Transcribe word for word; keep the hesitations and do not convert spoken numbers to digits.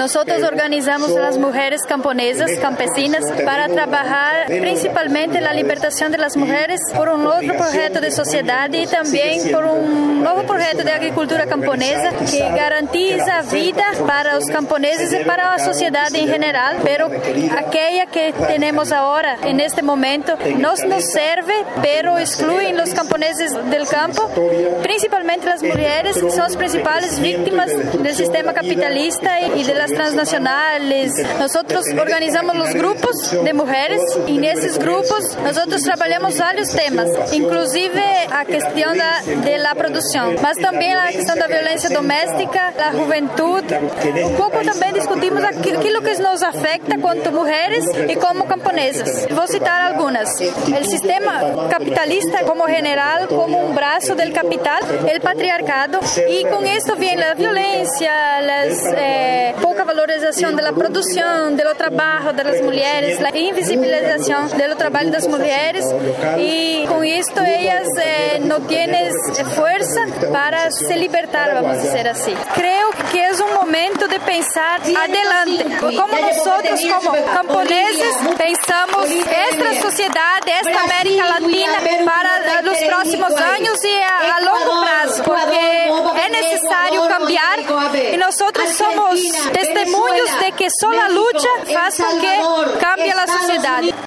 Nosotros organizamos a las mujeres camponesas, campesinas, para trabajar principalmente la libertación de las mujeres por un otro proyecto de sociedad y también por un nuevo proyecto de agricultura camponesa que garantiza vida para los camponeses y para la sociedad en general, pero aquella que tenemos ahora en este momento no nos serve, pero excluyen los camponeses del campo, principalmente las mujeres, que son las principales víctimas del sistema capitalista y de las transnacionales. Nosotros organizamos los grupos de mujeres y en esos grupos nosotros trabajamos varios temas, inclusive a cuestión de la producción, mas también la cuestión de la violencia doméstica, la juventud. Un poco también discutimos aquilo que nos afecta como mujeres y como camponesas. Voy a citar algunas. El sistema capitalista como general, como un brazo del capital, el patriarcado, y con esto viene la violencia, la eh, poca valorización de la producción, de lo trabajo de las mujeres, la invisibilización de lo trabajo de las mujeres, y con esto ellas eh, no tienen fuerza para se libertar, vamos a decir así. Creo que es un momento de pensar adelante, como nosotros como camponeses pensamos esta sociedad, esta América Latina para los próximos años y a, a largo plazo, porque es necesario cambiar y nosotros somos testemunhos de que solo la lucha hace con que cambie la sociedad.